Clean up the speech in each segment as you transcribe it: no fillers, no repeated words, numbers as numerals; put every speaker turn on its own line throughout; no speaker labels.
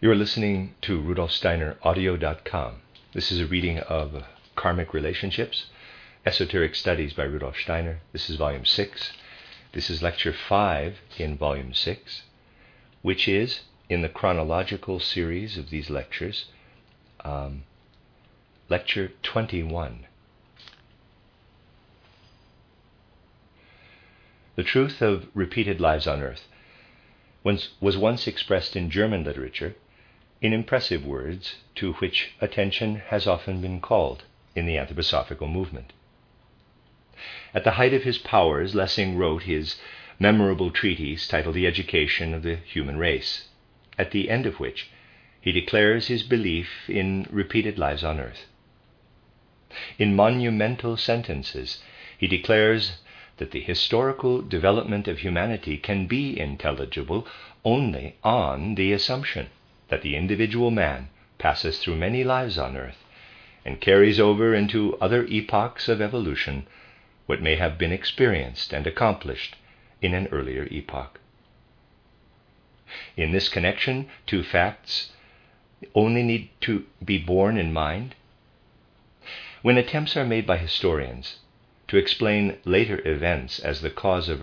You are listening to RudolfSteinerAudio.com. This is a reading of Karmic Relationships, Esoteric Studies by Rudolf Steiner. This is Volume 6. This is Lecture 5 in Volume 6, which is, in the chronological series of these lectures, Lecture 21. The truth of repeated lives on Earth was once expressed in German literature in impressive words to which attention has often been called in the anthroposophical movement. At the height of his powers, Lessing wrote his memorable treatise titled The Education of the Human Race, at the end of which he declares his belief in repeated lives on Earth. In monumental sentences, he declares that the historical development of humanity can be intelligible only on the assumption that the individual man passes through many lives on Earth and carries over into other epochs of evolution what may have been experienced and accomplished in an earlier epoch. In this connection, two facts only need to be borne in mind. When attempts are made by historians to explain later events as the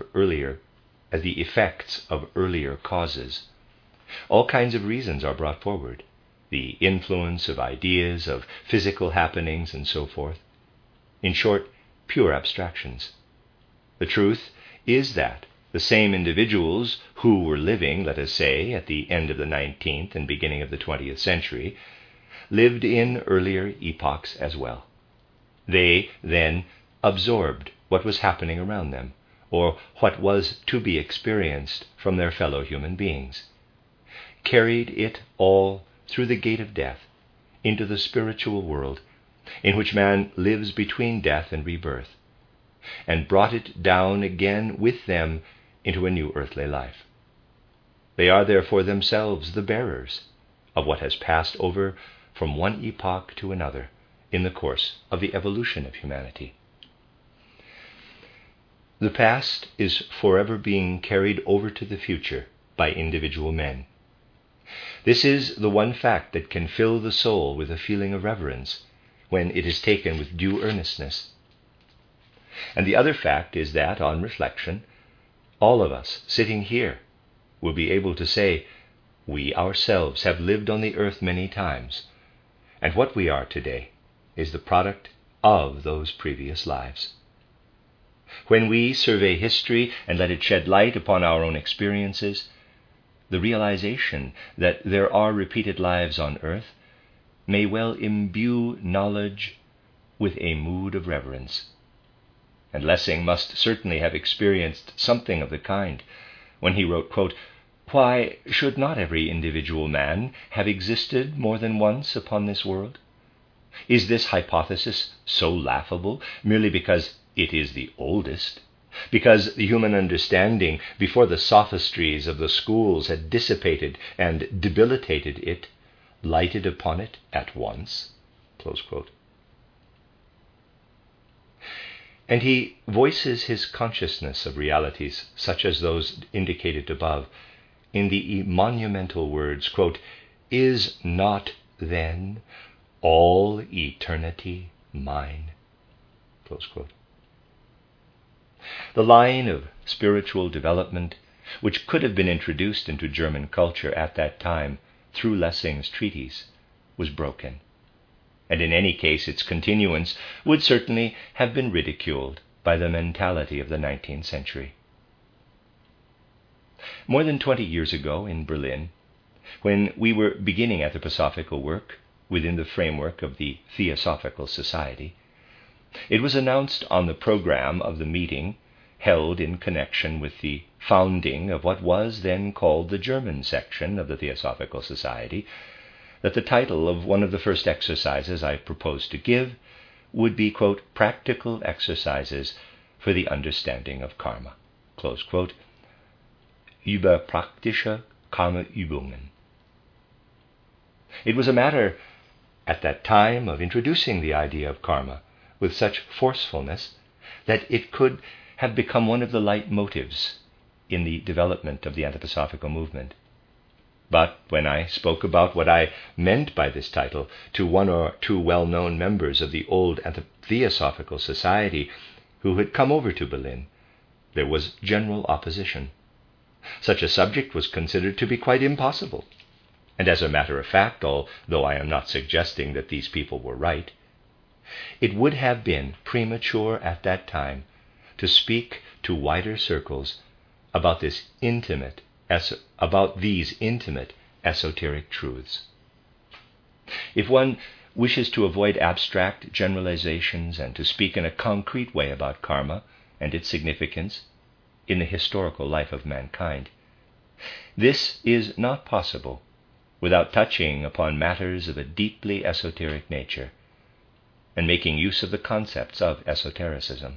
effects of earlier causes, all kinds of reasons are brought forward, the influence of ideas, of physical happenings, and so forth. In short, pure abstractions. The truth is that the same individuals who were living, let us say, at the end of the 19th and beginning of the 20th century, lived in earlier epochs as well. They then absorbed what was happening around them, or what was to be experienced from their fellow human beings, carried it all through the gate of death into the spiritual world in which man lives between death and rebirth, and brought it down again with them into a new earthly life. They are therefore themselves the bearers of what has passed over from one epoch to another in the course of the evolution of humanity. The past is forever being carried over to the future by individual men. This is the one fact that can fill the soul with a feeling of reverence when it is taken with due earnestness. And the other fact is that, on reflection, all of us sitting here will be able to say, we ourselves have lived on the earth many times, and what we are today is the product of those previous lives. When we survey history and let it shed light upon our own experiences, the realization that there are repeated lives on earth may well imbue knowledge with a mood of reverence. And Lessing must certainly have experienced something of the kind when he wrote, quote, "Why should not every individual man have existed more than once upon this world? Is this hypothesis so laughable merely because it is the oldest? Because the human understanding, before the sophistries of the schools had dissipated and debilitated it, lighted upon it at once?" Close quote. And he voices his consciousness of realities, such as those indicated above, in the monumental words, quote, "Is not then all eternity mine?" Close quote. The line of spiritual development, which could have been introduced into German culture at that time through Lessing's treatise, was broken, and in any case its continuance would certainly have been ridiculed by the mentality of the 19th century. More than 20 years ago in Berlin, when we were beginning anthroposophical work within the framework of the Theosophical Society, it was announced on the program of the meeting held in connection with the founding of what was then called the German section of the Theosophical Society that the title of one of the first exercises I proposed to give would be, quote, "Practical Exercises for the Understanding of Karma," close quote, über praktische Karma-Übungen. It was a matter at that time of introducing the idea of karma with such forcefulness that it could have become one of the leitmotifs in the development of the anthroposophical movement. But when I spoke about what I meant by this title to one or two well-known members of the old Theosophical Society who had come over to Berlin, there was general opposition. Such a subject was considered to be quite impossible. And as a matter of fact, although I am not suggesting that these people were right, it would have been premature at that time to speak to wider circles about these intimate esoteric truths. If one wishes to avoid abstract generalizations and to speak in a concrete way about karma and its significance in the historical life of mankind, this is not possible without touching upon matters of a deeply esoteric nature and making use of the concepts of esotericism.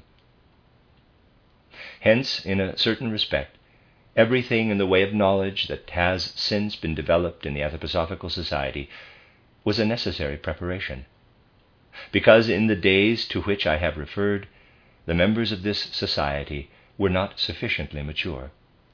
Hence, in a certain respect, everything in the way of knowledge that has since been developed in the Anthroposophical Society was a necessary preparation, because in the days to which I have referred, the members of this society were not sufficiently mature.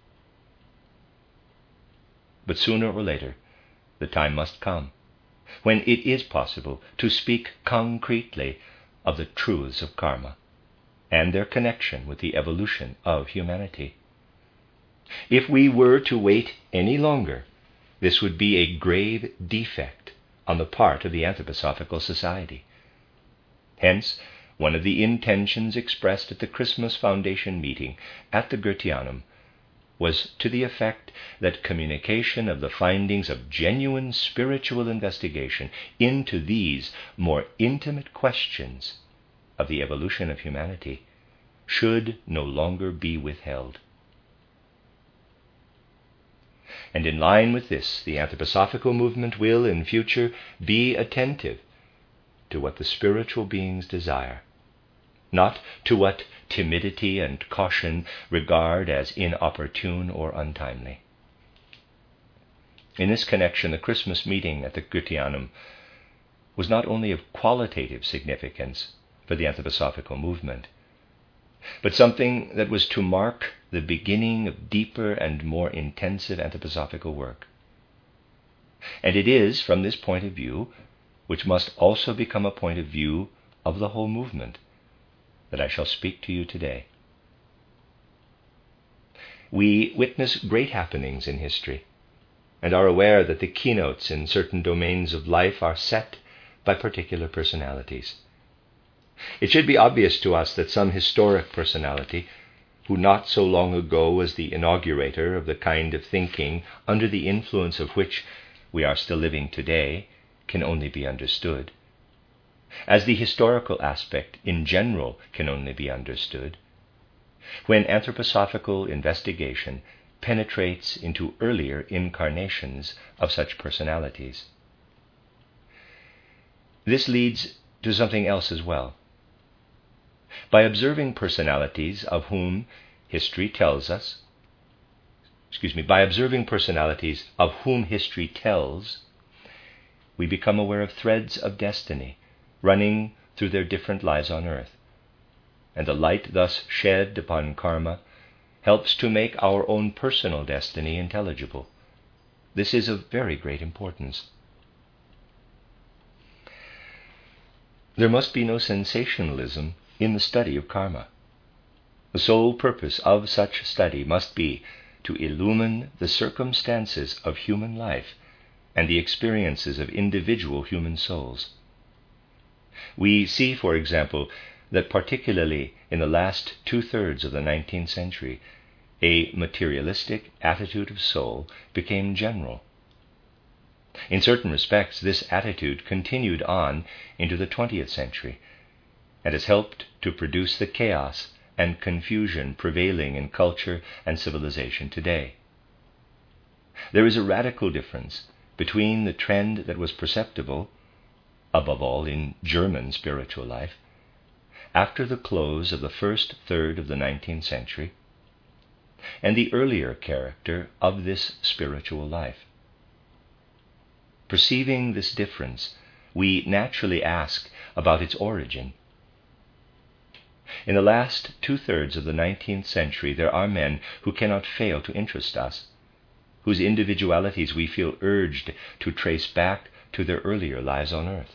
But sooner or later, the time must come when it is possible to speak concretely of the truths of karma and their connection with the evolution of humanity. If we were to wait any longer, this would be a grave defect on the part of the Anthroposophical Society. Hence, one of the intentions expressed at the Christmas Foundation meeting at the Goetheanum was to the effect that communication of the findings of genuine spiritual investigation into these more intimate questions of the evolution of humanity should no longer be withheld. And in line with this, the Anthroposophical movement will, in future, be attentive to what the spiritual beings desire, not to what timidity and caution regard as inopportune or untimely. In this connection, the Christmas meeting at the Goetheanum was not only of qualitative significance for the Anthroposophical movement, but something that was to mark the beginning of deeper and more intensive anthroposophical work. And it is from this point of view, which must also become a point of view of the whole movement, that I shall speak to you today. We witness great happenings in history and are aware that the keynotes in certain domains of life are set by particular personalities. It should be obvious to us that some historic personality, who not so long ago was the inaugurator of the kind of thinking under the influence of which we are still living today, can only be understood, as the historical aspect in general can only be understood, when anthroposophical investigation penetrates into earlier incarnations of such personalities. This leads to something else as well. By observing personalities of whom history tells, we become aware of threads of destiny running through their different lives on earth, and the light thus shed upon karma helps to make our own personal destiny intelligible. This is of very great importance. There must be no sensationalism in the study of karma. The sole purpose of such study must be to illumine the circumstances of human life and the experiences of individual human souls. We see, for example, that particularly in the last 2/3 of the 19th century, a materialistic attitude of soul became general. In certain respects, this attitude continued on into the 20th century and has helped to produce the chaos and confusion prevailing in culture and civilization today. There is a radical difference between the trend that was perceptible, above all in German spiritual life, after the close of the first third of the 19th century, and the earlier character of this spiritual life. Perceiving this difference, we naturally ask about its origin. In the last 2/3 of the 19th century, there are men who cannot fail to interest us, whose individualities we feel urged to trace back to their earlier lives on earth.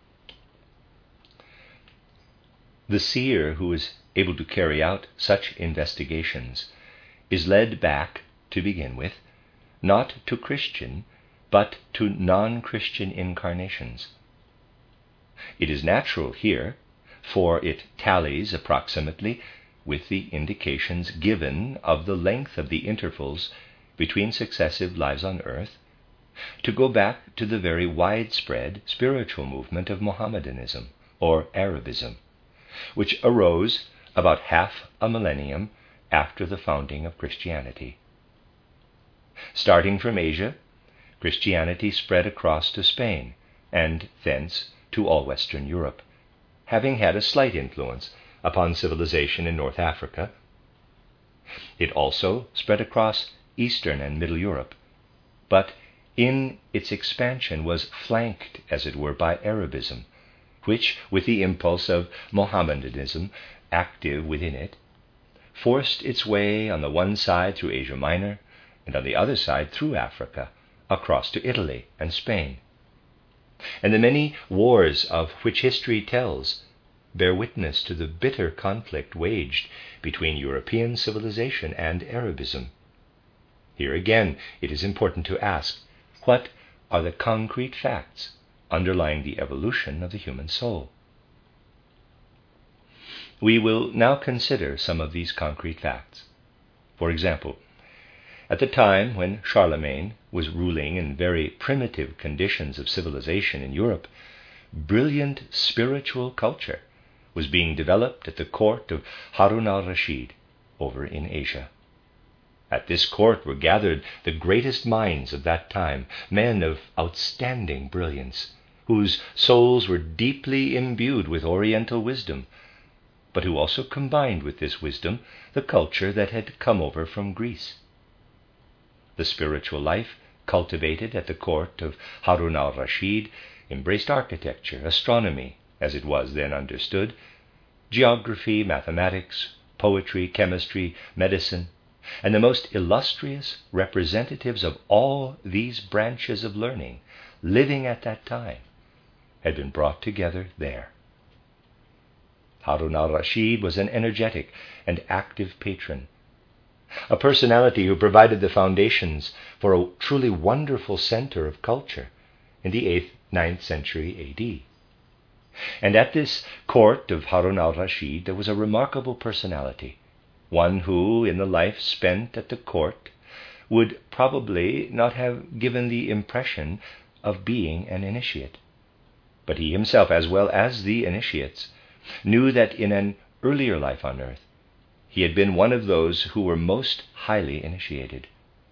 The seer who is able to carry out such investigations is led back, to begin with, not to Christian, but to non-Christian incarnations. It is natural here, for it tallies approximately with the indications given of the length of the intervals between successive lives on earth, to go back to the very widespread spiritual movement of Mohammedanism, or Arabism, which arose about half a millennium after the founding of Christianity. Starting from Asia, Christianity spread across to Spain, and thence to all Western Europe, having had a slight influence upon civilization in North Africa. It also spread across Eastern and Middle Europe, but in its expansion was flanked, as it were, by Arabism, which, with the impulse of Mohammedanism active within it, forced its way on the one side through Asia Minor, and on the other side through Africa, across to Italy and Spain. And the many wars of which history tells bear witness to the bitter conflict waged between European civilization and Arabism. Here again it is important to ask, what are the concrete facts underlying the evolution of the human soul? We will now consider some of these concrete facts. For example, at the time when Charlemagne was ruling in very primitive conditions of civilization in Europe, brilliant spiritual culture was being developed at the court of Harun al-Rashid over in Asia. At this court were gathered the greatest minds of that time, men of outstanding brilliance, whose souls were deeply imbued with Oriental wisdom, but who also combined with this wisdom the culture that had come over from Greece. The spiritual life cultivated at the court of Harun al-Rashid embraced architecture, astronomy, as it was then understood, geography, mathematics, poetry, chemistry, medicine, and the most illustrious representatives of all these branches of learning living at that time had been brought together there. Harun al-Rashid was an energetic and active patron, a personality who provided the foundations for a truly wonderful center of culture in the 8th, 9th century A.D. And at this court of Harun al-Rashid there was a remarkable personality, one who, in the life spent at the court, would probably not have given the impression of being an initiate. But he himself, as well as the initiates, knew that in an earlier life on earth he had been one of those who were most highly initiated.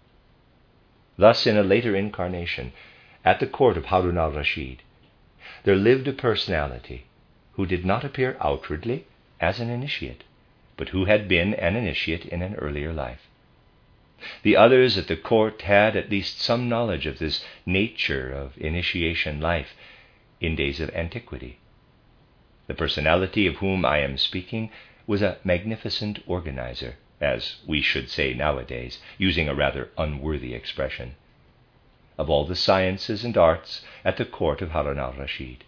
Thus, in a later incarnation, at the court of Harun al-Rashid, there lived a personality who did not appear outwardly as an initiate, but who had been an initiate in an earlier life. The others at the court had at least some knowledge of this nature of initiation life in days of antiquity. The personality of whom I am speaking was a magnificent organizer, as we should say nowadays, using a rather unworthy expression, of all the sciences and arts at the court of Harun al-Rashid.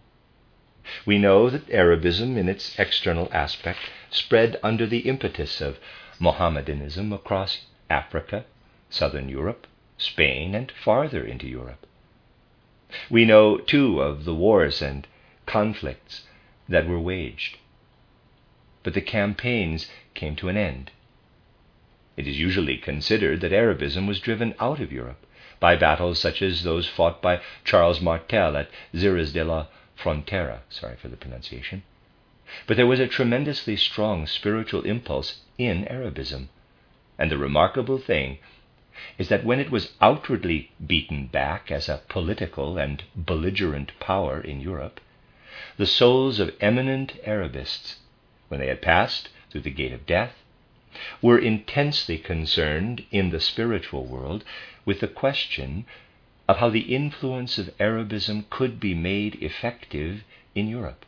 We know that Arabism, in its external aspect, spread under the impetus of Mohammedanism across Africa, southern Europe, Spain, and farther into Europe. We know, too, of the wars and conflicts that were waged. But the campaigns came to an end. It is usually considered that Arabism was driven out of Europe by battles such as those fought by Charles Martel at Xeres de la Frontera, sorry for the pronunciation. But there was a tremendously strong spiritual impulse in Arabism, and the remarkable thing is that when it was outwardly beaten back as a political and belligerent power in Europe, the souls of eminent Arabists, when they had passed through the gate of death, were intensely concerned in the spiritual world with the question of how the influence of Arabism could be made effective in Europe.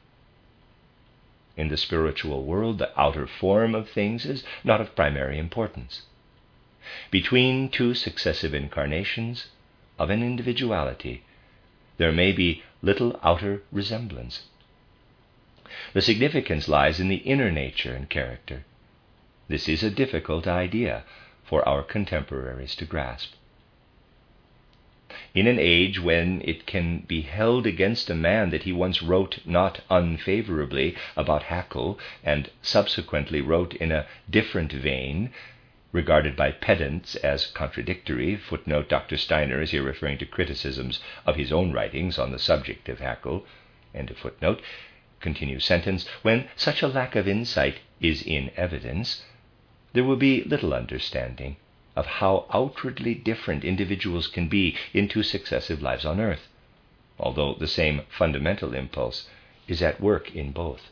In the spiritual world, the outer form of things is not of primary importance. Between two successive incarnations of an individuality, there may be little outer resemblance. The significance lies in the inner nature and character. This is a difficult idea for our contemporaries to grasp. In an age when it can be held against a man that he once wrote not unfavorably about Haeckel and subsequently wrote in a different vein, regarded by pedants as contradictory, footnote, Dr. Steiner is here referring to criticisms of his own writings on the subject of Haeckel, end of footnote, continues sentence, when such a lack of insight is in evidence, there will be little understanding of how outwardly different individuals can be in two successive lives on earth, although the same fundamental impulse is at work in both.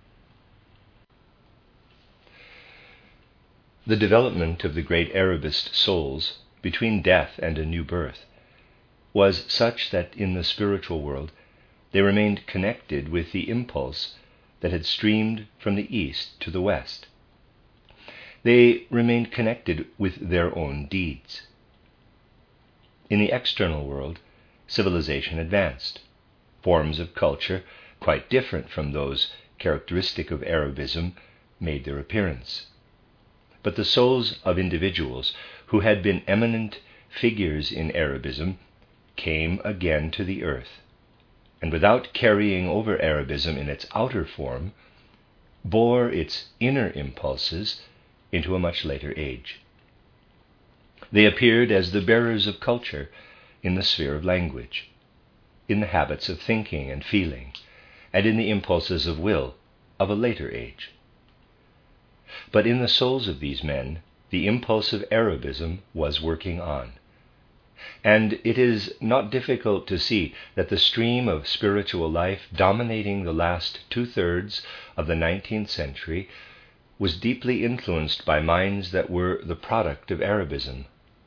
The development of the great Arabist souls between death and a new birth was such that in the spiritual world they remained connected with the impulse that had streamed from the east to the west. They remained connected with their own deeds. In the external world, civilization advanced. Forms of culture, quite different from those characteristic of Arabism, made their appearance. But the souls of individuals who had been eminent figures in Arabism came again to the earth, and without carrying over Arabism in its outer form, bore its inner impulses into a much later age. They appeared as the bearers of culture in the sphere of language, in the habits of thinking and feeling, and in the impulses of will of a later age. But in the souls of these men, the impulse of Arabism was working on. And it is not difficult to see that the stream of spiritual life dominating the last 2/3 of the 19th century was deeply influenced by minds that were the product of Arabism.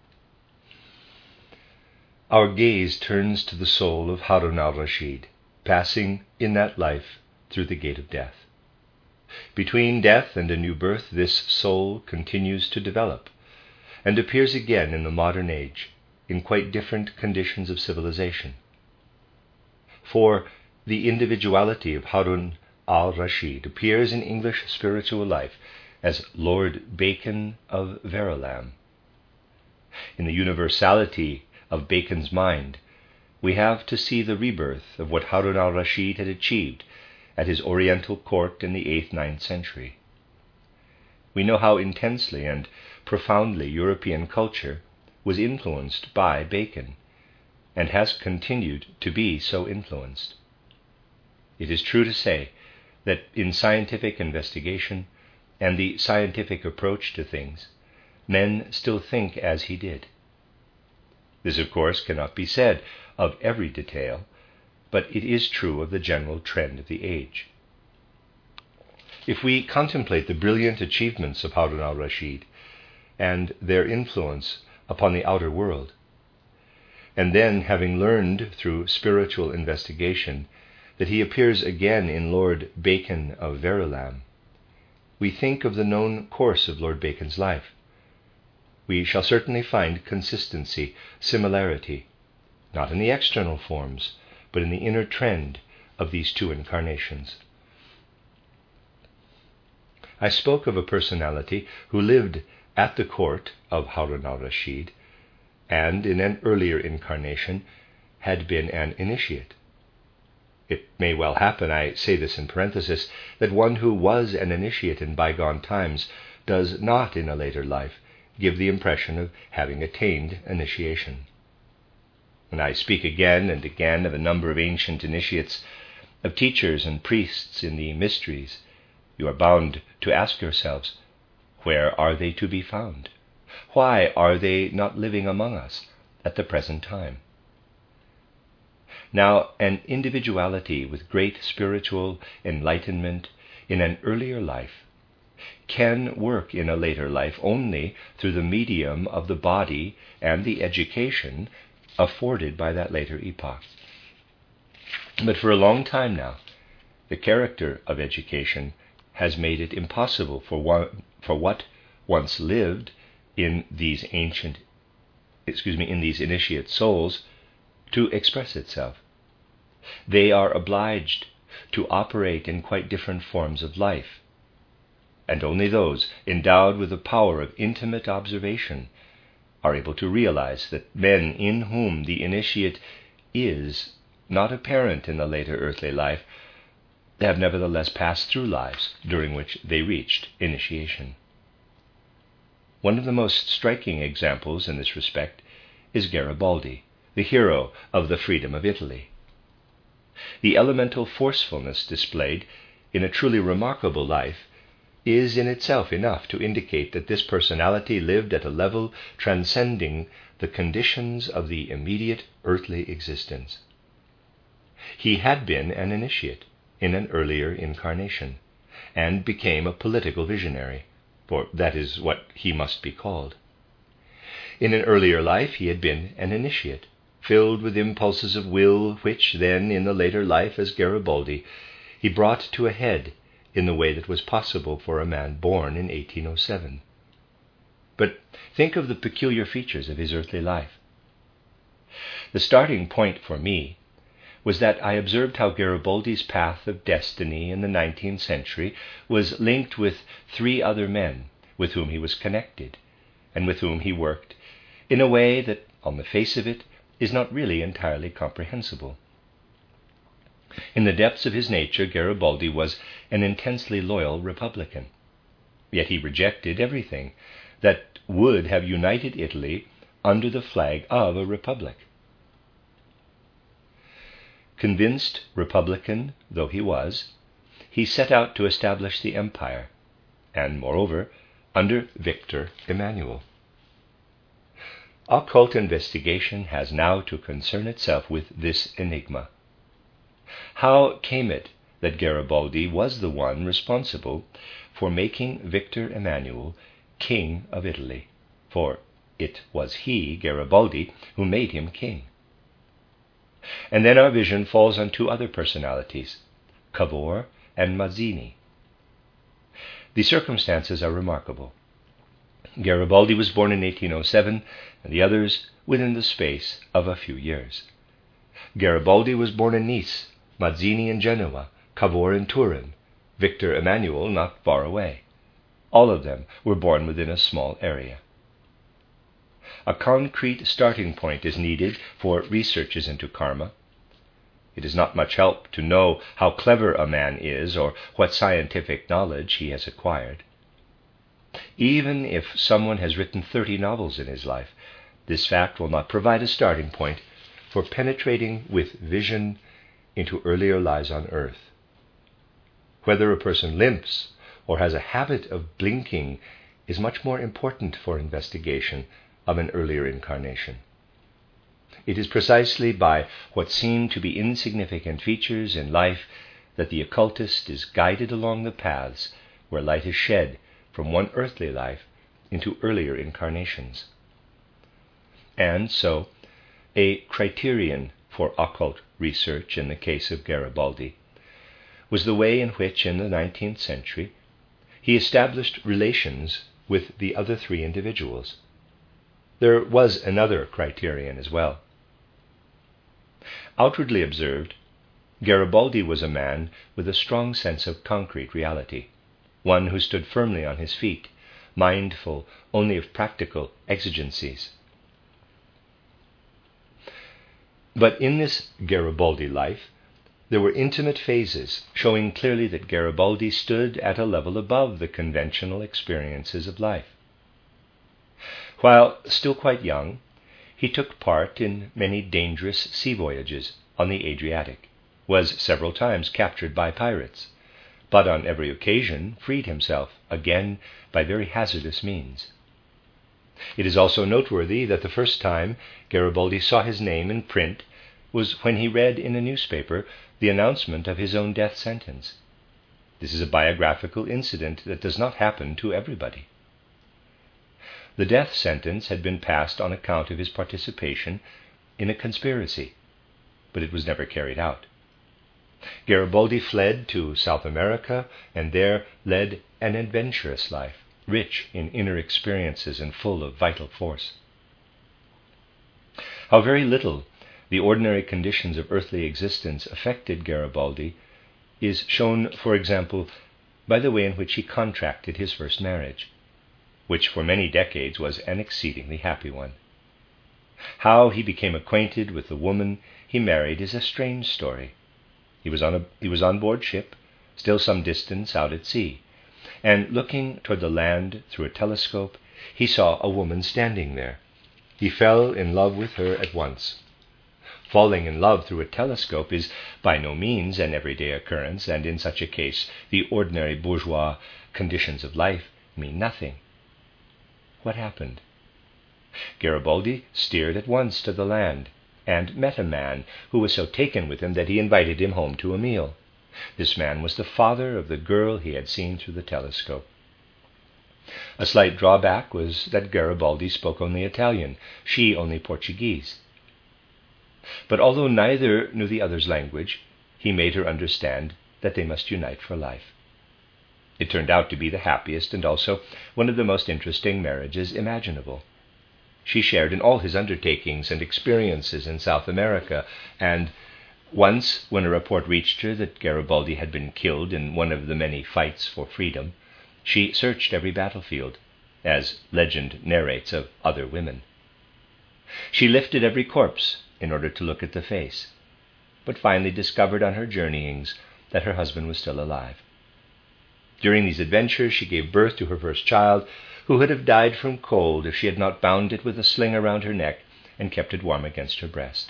Our gaze turns to the soul of Harun al-Rashid, passing in that life through the gate of death. Between death and a new birth, this soul continues to develop, and appears again in the modern age in quite different conditions of civilization. For the individuality of Harun al-Rashid appears in English spiritual life as Lord Bacon of Verulam. In the universality of Bacon's mind, we have to see the rebirth of what Harun al-Rashid had achieved at his Oriental court in the 8th-9th century. We know how intensely and profoundly European culture was influenced by Bacon, and has continued to be so influenced. It is true to say that in scientific investigation and the scientific approach to things, men still think as he did. This, of course, cannot be said of every detail, but it is true of the general trend of the age. If we contemplate the brilliant achievements of Harun al-Rashid and their influence upon the outer world, and then, having learned through spiritual investigation that he appears again in Lord Bacon of Verulam, we think of the known course of Lord Bacon's life. We shall certainly find consistency, similarity, not in the external forms, but in the inner trend of these two incarnations. I spoke of a personality who lived at the court of Harun al-Rashid, and in an earlier incarnation had been an initiate. It may well happen, I say this in parenthesis, that one who was an initiate in bygone times does not in a later life give the impression of having attained initiation. When I speak again and again of a number of ancient initiates, of teachers and priests in the mysteries, you are bound to ask yourselves, where are they to be found? Why are they not living among us at the present time? Now, an individuality with great spiritual enlightenment in an earlier life can work in a later life only through the medium of the body and the education afforded by that later epoch. But for a long time now, the character of education has made it impossible for what once lived in these initiate souls to express itself. They are obliged to operate in quite different forms of life, and only those endowed with the power of intimate observation are able to realize that men in whom the initiate is not apparent in the later earthly life have nevertheless passed through lives during which they reached initiation. One of the most striking examples in this respect is Garibaldi, the hero of the freedom of Italy. The elemental forcefulness displayed in a truly remarkable life is in itself enough to indicate that this personality lived at a level transcending the conditions of the immediate earthly existence. He had been an initiate in an earlier incarnation, and became a political visionary, for that is what he must be called. In an earlier life he had been an initiate, filled with impulses of will which then, in the later life as Garibaldi, he brought to a head in the way that was possible for a man born in 1807. But think of the peculiar features of his earthly life. The starting point for me was that I observed how Garibaldi's path of destiny in the 19th century was linked with 3 other men with whom he was connected, and with whom he worked in a way that, on the face of it, is not really entirely comprehensible. In the depths of his nature, Garibaldi was an intensely loyal Republican, yet he rejected everything that would have united Italy under the flag of a republic. Convinced Republican though he was, he set out to establish the empire, and, moreover, under Victor Emmanuel. Occult investigation has now to concern itself with this enigma. How came it that Garibaldi was the one responsible for making Victor Emmanuel King of Italy? For it was he, Garibaldi, who made him king. And then our vision falls on 2 other personalities, Cavour and Mazzini. The circumstances are remarkable. Garibaldi was born in 1807, and the others within the space of a few years. Garibaldi was born in Nice, Mazzini in Genoa, Cavour in Turin, Victor Emmanuel not far away. All of them were born within a small area. A concrete starting point is needed for researches into karma. It is not much help to know how clever a man is or what scientific knowledge he has acquired. Even if someone has written 30 novels in his life, this fact will not provide a starting point for penetrating with vision into earlier lives on earth. Whether a person limps or has a habit of blinking is much more important for investigation of an earlier incarnation. It is precisely by what seem to be insignificant features in life that the occultist is guided along the paths where light is shed from one earthly life into earlier incarnations. And so, a criterion for occult research in the case of Garibaldi was the way in which, in the 19th century, he established relations with the other 3 individuals. There was another criterion as well. Outwardly observed, Garibaldi was a man with a strong sense of concrete reality, one who stood firmly on his feet, mindful only of practical exigencies. But in this Garibaldi life, there were intimate phases showing clearly that Garibaldi stood at a level above the conventional experiences of life. While still quite young, he took part in many dangerous sea voyages on the Adriatic, was several times captured by pirates, but on every occasion freed himself again by very hazardous means. It is also noteworthy that the first time Garibaldi saw his name in print was when he read in a newspaper the announcement of his own death sentence. This is a biographical incident that does not happen to everybody. The death sentence had been passed on account of his participation in a conspiracy, but it was never carried out. Garibaldi fled to South America and there led an adventurous life, rich in inner experiences and full of vital force. How very little the ordinary conditions of earthly existence affected Garibaldi is shown, for example, by the way in which he contracted his first marriage, which for many decades was an exceedingly happy one. How he became acquainted with the woman he married is a strange story. He was on board ship, still some distance out at sea, and looking toward the land through a telescope, he saw a woman standing there. He fell in love with her at once. Falling in love through a telescope is by no means an everyday occurrence, and in such a case the ordinary bourgeois conditions of life mean nothing. What happened? Garibaldi steered at once to the land and met a man who was so taken with him that he invited him home to a meal. This man was the father of the girl he had seen through the telescope. A slight drawback was that Garibaldi spoke only Italian, she only Portuguese. But although neither knew the other's language, he made her understand that they must unite for life. It turned out to be the happiest and also one of the most interesting marriages imaginable. She shared in all his undertakings and experiences in South America, and once, when a report reached her that Garibaldi had been killed in one of the many fights for freedom, she searched every battlefield, as legend narrates of other women. She lifted every corpse in order to look at the face, but finally discovered on her journeyings that her husband was still alive. During these adventures she gave birth to her first child, who would have died from cold if she had not bound it with a sling around her neck and kept it warm against her breast.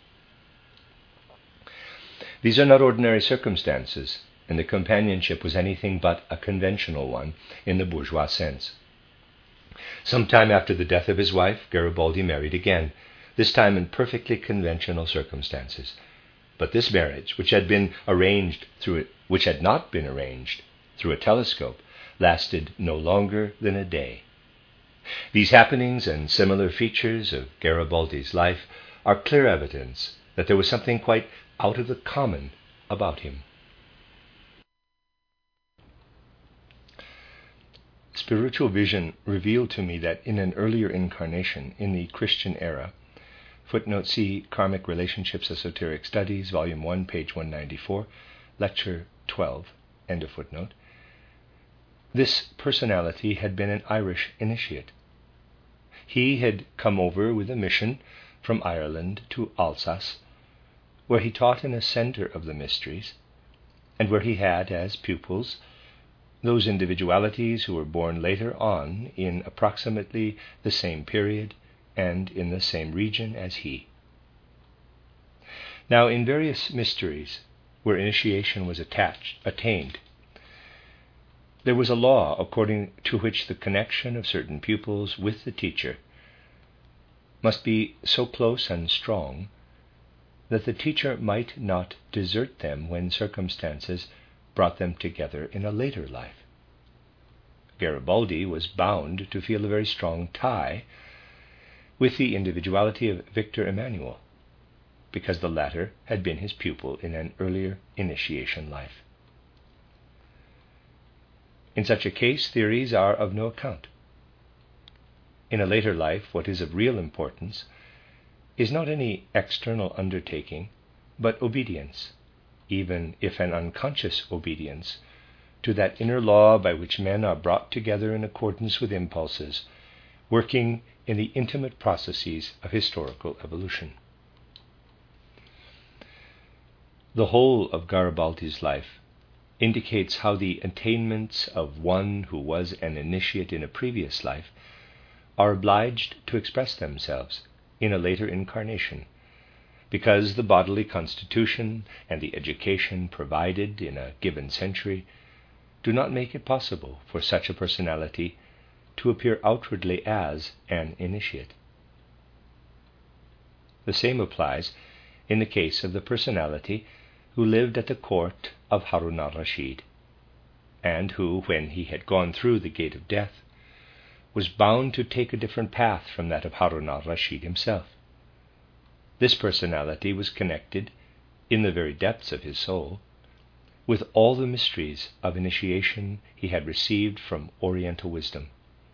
These are not ordinary circumstances, and the companionship was anything but a conventional one in the bourgeois sense. Some time after the death of his wife, Garibaldi married again, this time in perfectly conventional circumstances. But this marriage, which had not been arranged through a telescope, lasted no longer than a day. These happenings and similar features of Garibaldi's life are clear evidence that there was something quite out of the common about him. Spiritual vision revealed to me that in an earlier incarnation, in the Christian era, footnote see Karmic Relationships Esoteric Studies, Volume 1, page 194, Lecture 12, end of footnote, this personality had been an Irish initiate. He had come over with a mission from Ireland to Alsace, where he taught in a center of the mysteries, and where he had as pupils those individualities who were born later on in approximately the same period and in the same region as he. Now, in various mysteries where initiation was attained, there was a law according to which the connection of certain pupils with the teacher must be so close and strong that the teacher might not desert them when circumstances brought them together in a later life. Garibaldi was bound to feel a very strong tie with the individuality of Victor Emmanuel, because the latter had been his pupil in an earlier initiation life. In such a case, theories are of no account. In a later life, what is of real importance is not any external undertaking, but obedience, even if an unconscious obedience, to that inner law by which men are brought together in accordance with impulses, working in the intimate processes of historical evolution. The whole of Garibaldi's life indicates how the attainments of one who was an initiate in a previous life are obliged to express themselves in a later incarnation, because the bodily constitution and the education provided in a given century do not make it possible for such a personality to appear outwardly as an initiate. The same applies in the case of the personality who lived at the court of Harun al-Rashid, and who, when he had gone through the gate of death, was bound to take a different path from that of Harun al-Rashid himself. This personality was connected, in the very depths of his soul, with all the mysteries of initiation he had received from Oriental wisdom.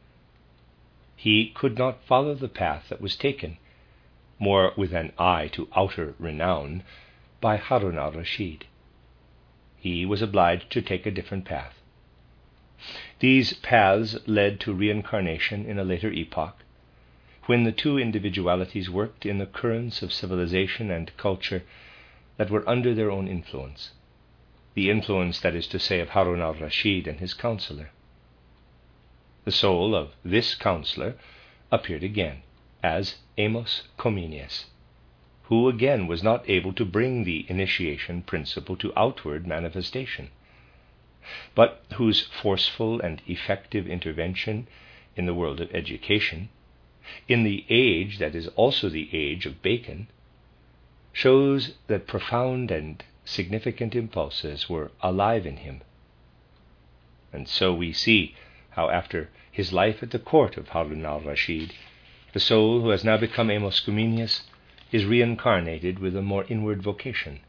He could not follow the path that was taken, more with an eye to outer renown, by Harun al-Rashid. He was obliged to take a different path. These paths led to reincarnation in a later epoch, when the two individualities worked in the currents of civilization and culture that were under their own influence. The influence, that is to say, of Harun al-Rashid and his counselor. The soul of this counselor appeared again as Amos Comenius, who again was not able to bring the initiation principle to outward manifestation, but whose forceful and effective intervention in the world of education, in the age that is also the age of Bacon, shows that profound and significant impulses were alive in him. And so we see how after his life at the court of Harun al-Rashid, the soul who has now become Amos Comenius is reincarnated with a more inward vocation.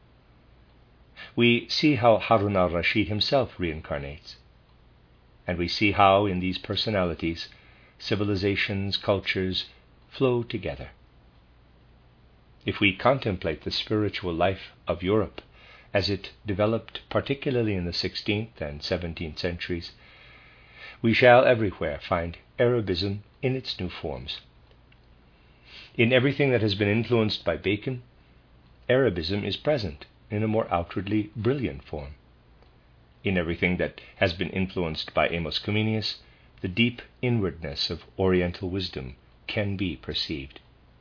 We see how Harun al-Rashid himself reincarnates, and we see how in these personalities civilizations, cultures flow together. If we contemplate the spiritual life of Europe as it developed particularly in the 16th and 17th centuries, we shall everywhere find Arabism in its new forms. In everything that has been influenced by Bacon, Arabism is present in a more outwardly brilliant form. In everything that has been influenced by Amos Comenius, the deep inwardness of Oriental wisdom can be perceived.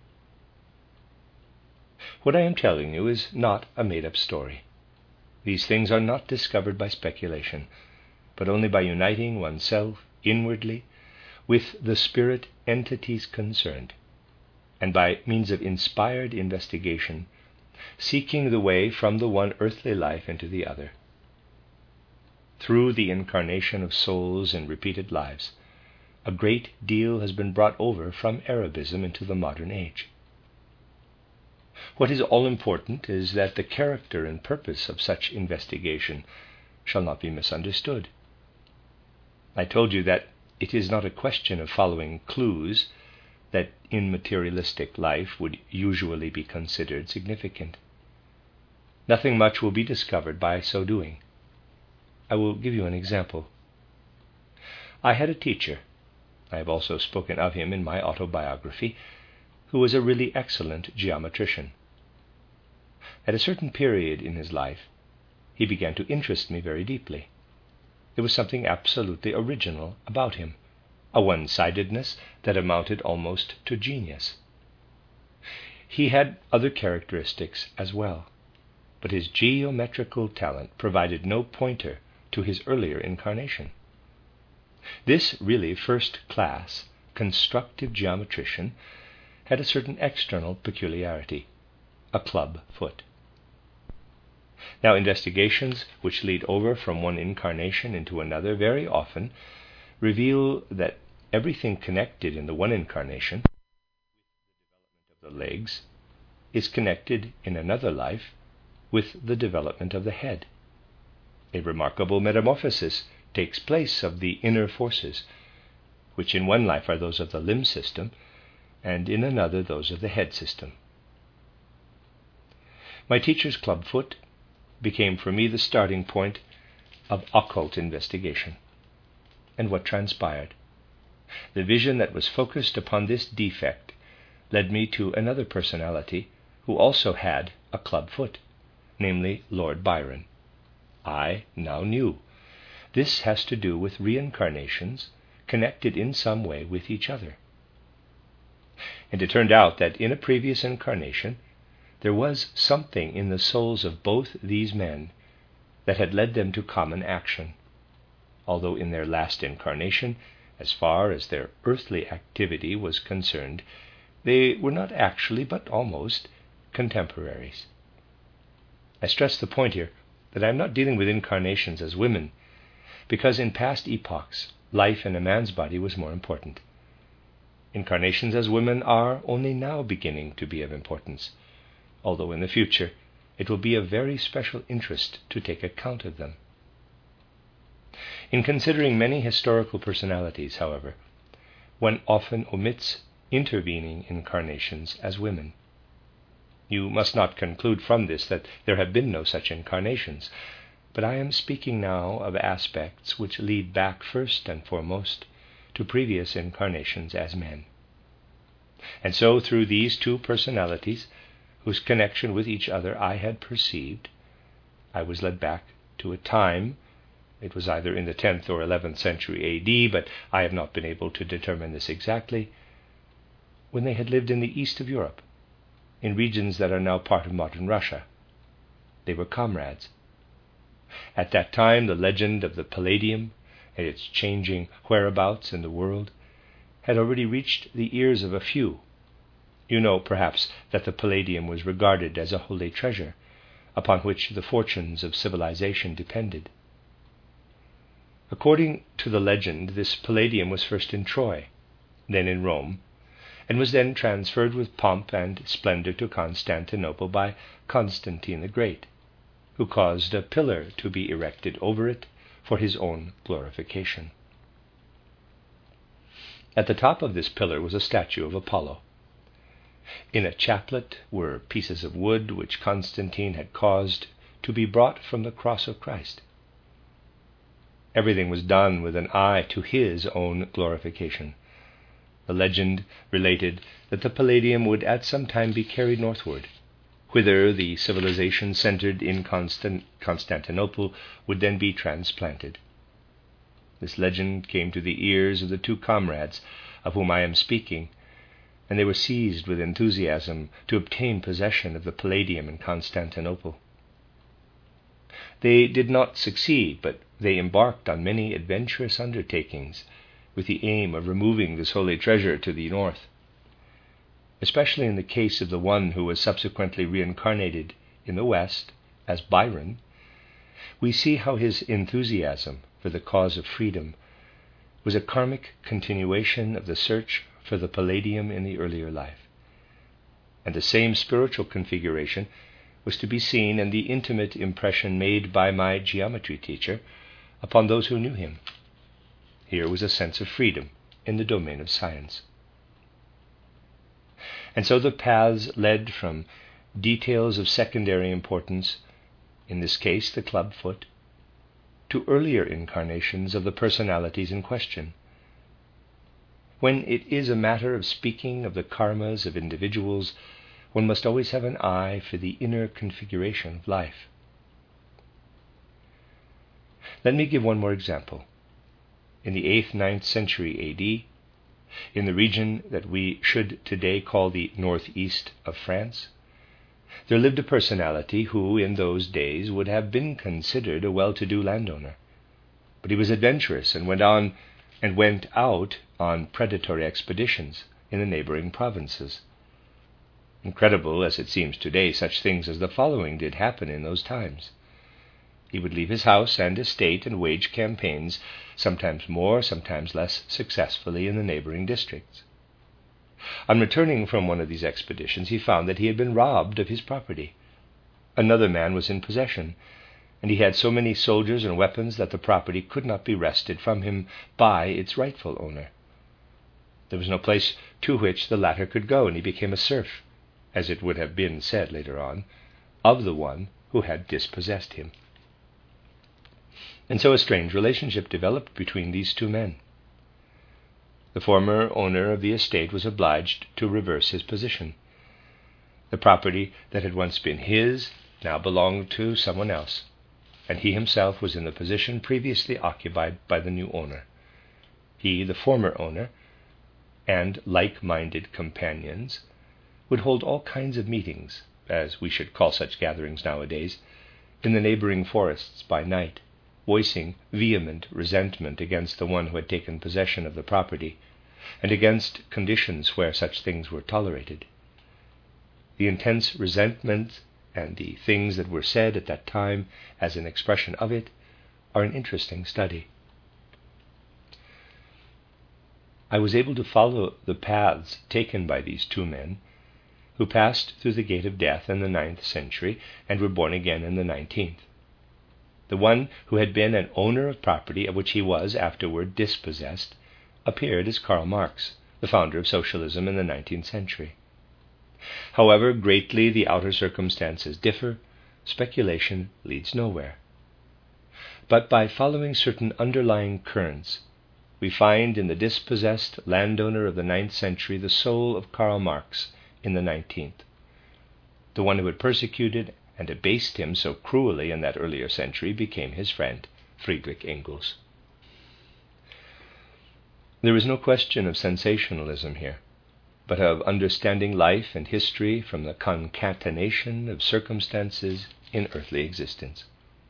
What I am telling you is not a made-up story. These things are not discovered by speculation, but only by uniting oneself inwardly with the spirit entities concerned, and by means of inspired investigation, seeking the way from the one earthly life into the other. Through the incarnation of souls in repeated lives, a great deal has been brought over from Arabism into the modern age. What is all important is that the character and purpose of such investigation shall not be misunderstood. I told you that it is not a question of following clues that in materialistic life would usually be considered significant. Nothing much will be discovered by so doing. I will give you an example. I had a teacher, I have also spoken of him in my autobiography, who was a really excellent geometrician. At a certain period in his life, he began to interest me very deeply. There was something absolutely original about him, a one-sidedness that amounted almost to genius. He had other characteristics as well, but his geometrical talent provided no pointer to his earlier incarnation. This really first-class, constructive geometrician had a certain external peculiarity, a club foot. Now, investigations which lead over from one incarnation into another very often reveal that everything connected in the one incarnation, with the development of the legs, is connected in another life with the development of the head. A remarkable metamorphosis takes place of the inner forces, which in one life are those of the limb system, and in another those of the head system. My teacher's clubfoot became for me the starting point of occult investigation. And what transpired? The vision that was focused upon this defect led me to another personality who also had a clubfoot, namely Lord Byron. I now knew this has to do with reincarnations connected in some way with each other. And it turned out that in a previous incarnation there was something in the souls of both these men that had led them to common action, although in their last incarnation, as far as their earthly activity was concerned, they were not actually, but almost, contemporaries. I stress the point here that I am not dealing with incarnations as women, because in past epochs, life in a man's body was more important. Incarnations as women are only now beginning to be of importance, although in the future it will be of very special interest to take account of them. In considering many historical personalities, however, one often omits intervening incarnations as women. You must not conclude from this that there have been no such incarnations, but I am speaking now of aspects which lead back first and foremost to previous incarnations as men. And so through these two personalities, whose connection with each other I had perceived, I was led back to a time, it was either in the 10th or 11th century A.D., but I have not been able to determine this exactly, when they had lived in the east of Europe, in regions that are now part of modern Russia. They were comrades. At that time, the legend of the Palladium and its changing whereabouts in the world had already reached the ears of a few. You know, perhaps, that the Palladium was regarded as a holy treasure, upon which the fortunes of civilization depended. According to the legend, this Palladium was first in Troy, then in Rome, and was then transferred with pomp and splendor to Constantinople by Constantine the Great, who caused a pillar to be erected over it for his own glorification. At the top of this pillar was a statue of Apollo. In a chaplet were pieces of wood which Constantine had caused to be brought from the cross of Christ. Everything was done with an eye to his own glorification. The legend related that the Palladium would at some time be carried northward, whither the civilization centered in Constantinople would then be transplanted. This legend came to the ears of the two comrades of whom I am speaking, and they were seized with enthusiasm to obtain possession of the Palladium in Constantinople. They did not succeed, but they embarked on many adventurous undertakings with the aim of removing this holy treasure to the north. Especially in the case of the one who was subsequently reincarnated in the West as Byron, we see how his enthusiasm for the cause of freedom was a karmic continuation of the search for the Palladium in the earlier life. And the same spiritual configuration was to be seen in the intimate impression made by my geometry teacher upon those who knew him. Here was a sense of freedom in the domain of science. And so the paths led from details of secondary importance, in this case the clubfoot, to earlier incarnations of the personalities in question. When it is a matter of speaking of the karmas of individuals, one must always have an eye for the inner configuration of life. Let me give one more example. In the 8th-9th century A.D., in the region that we should today call the northeast of France, there lived a personality who in those days would have been considered a well-to-do landowner. But he was adventurous and went out on predatory expeditions in the neighboring provinces. Incredible as it seems today, such things as the following did happen in those times. He would leave his house and estate and wage campaigns, sometimes more, sometimes less successfully, in the neighboring districts. On returning from one of these expeditions, he found that he had been robbed of his property. Another man was in possession, and he had so many soldiers and weapons that the property could not be wrested from him by its rightful owner. There was no place to which the latter could go, and he became a serf, as it would have been said later on, of the one who had dispossessed him. And so a strange relationship developed between these two men. The former owner of the estate was obliged to reverse his position. The property that had once been his now belonged to someone else, and he himself was in the position previously occupied by the new owner. He, the former owner, and like-minded companions would hold all kinds of meetings, as we should call such gatherings nowadays, in the neighboring forests by night, voicing vehement resentment against the one who had taken possession of the property, and against conditions where such things were tolerated. The intense resentment and the things that were said at that time as an expression of it are an interesting study. I was able to follow the paths taken by these two men who passed through the gate of death in the 9th century and were born again in the 19th. The one who had been an owner of property of which he was afterward dispossessed appeared as Karl Marx, the founder of socialism in the 19th century. However greatly the outer circumstances differ, speculation leads nowhere. But by following certain underlying currents, we find in the dispossessed landowner of the 9th century the soul of Karl Marx in the 19th. The one who had persecuted and abased him so cruelly in that earlier century became his friend, Friedrich Engels. There is no question of sensationalism here, but of understanding life and history from the concatenation of circumstances in earthly existence.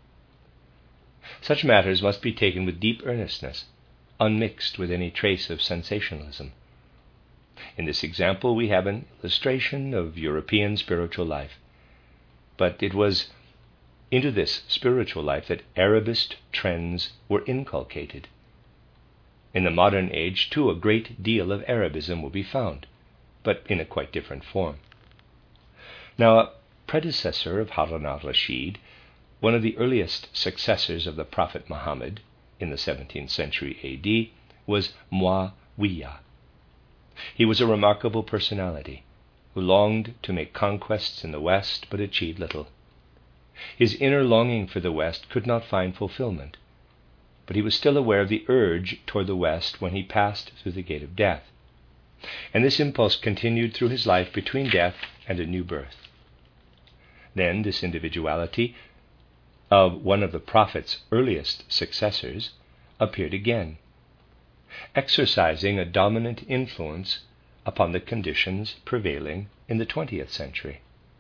Such matters must be taken with deep earnestness, unmixed with any trace of sensationalism. In this example we have an illustration of European spiritual life, but it was into this spiritual life that Arabist trends were inculcated. In the modern age, too, a great deal of Arabism will be found, but in a quite different form. Now, a predecessor of Harun al-Rashid, one of the earliest successors of the Prophet Muhammad in the 17th century A.D., was Muawiyah. He was a remarkable personality who longed to make conquests in the West but achieved little. His inner longing for the West could not find fulfillment, but he was still aware of the urge toward the West when he passed through the gate of death, and this impulse continued through his life between death and a new birth. Then this individuality of one of the Prophet's earliest successors appeared again, exercising a dominant influence upon the conditions prevailing in the 20th century.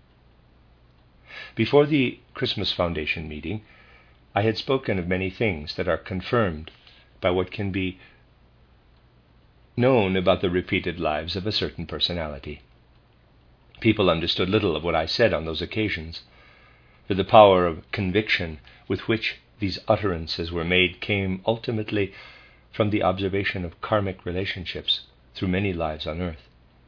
Before the Christmas Foundation meeting, I had spoken of many things that are confirmed by what can be known about the repeated lives of a certain personality. People understood little of what I said on those occasions, for the power of conviction with which these utterances were made came ultimately from the observation of karmic relationships through many lives on earth.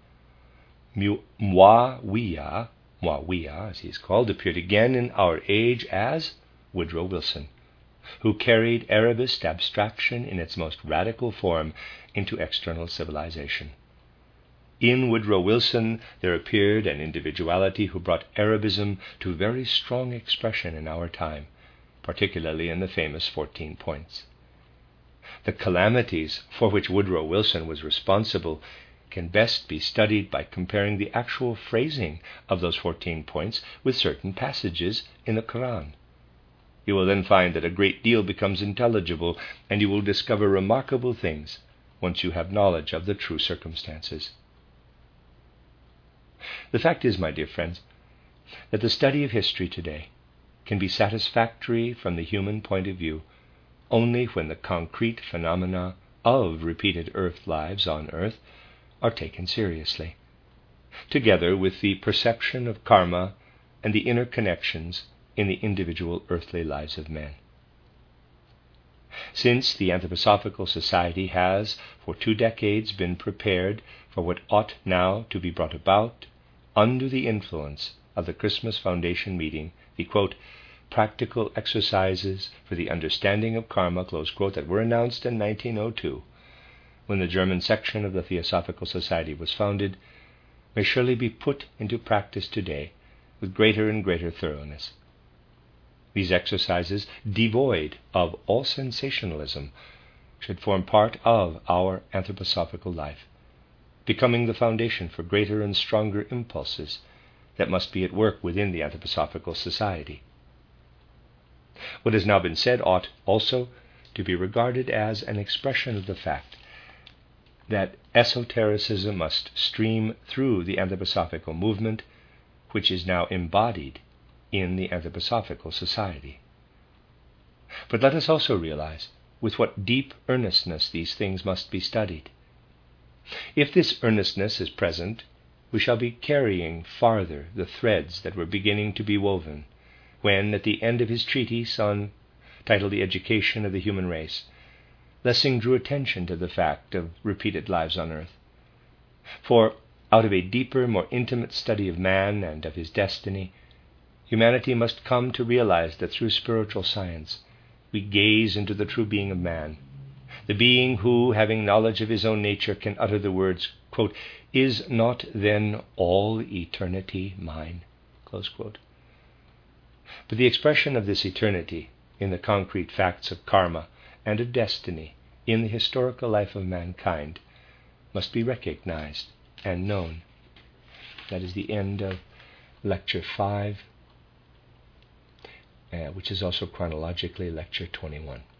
Muawiyah, as he is called, appeared again in our age as Woodrow Wilson, who carried Arabist abstraction in its most radical form into external civilization. In Woodrow Wilson there appeared an individuality who brought Arabism to very strong expression in our time, particularly in the famous 14 points. The calamities for which Woodrow Wilson was responsible can best be studied by comparing the actual phrasing of those 14 points with certain passages in the Quran. You will then find that a great deal becomes intelligible, and you will discover remarkable things once you have knowledge of the true circumstances. The fact is, my dear friends, that the study of history today can be satisfactory from the human point of view only when the concrete phenomena of repeated earth lives on earth are taken seriously, together with the perception of karma and the inner connections in the individual earthly lives of men. Since the Anthroposophical Society has for 2 decades been prepared for what ought now to be brought about under the influence of the Christmas Foundation meeting, the, quote, practical exercises for the understanding of karma, close quote, that were announced in 1902, when the German section of the Theosophical Society was founded, may surely be put into practice today with greater and greater thoroughness. These exercises, devoid of all sensationalism, should form part of our anthroposophical life, becoming the foundation for greater and stronger impulses that must be at work within the Anthroposophical Society. What has now been said ought also to be regarded as an expression of the fact that esotericism must stream through the anthroposophical movement, which is now embodied in the Anthroposophical Society. But let us also realize with what deep earnestness these things must be studied. If this earnestness is present, we shall be carrying farther the threads that were beginning to be woven when, at the end of his treatise titled The Education of the Human Race, Lessing drew attention to the fact of repeated lives on earth. For out of a deeper, more intimate study of man and of his destiny, humanity must come to realize that through spiritual science we gaze into the true being of man, the being who, having knowledge of his own nature, can utter the words, quote, "Is not then all eternity mine?" Close quote. But the expression of this eternity in the concrete facts of karma and of destiny in the historical life of mankind must be recognized and known. That is the end of Lecture 5, which is also chronologically Lecture 21.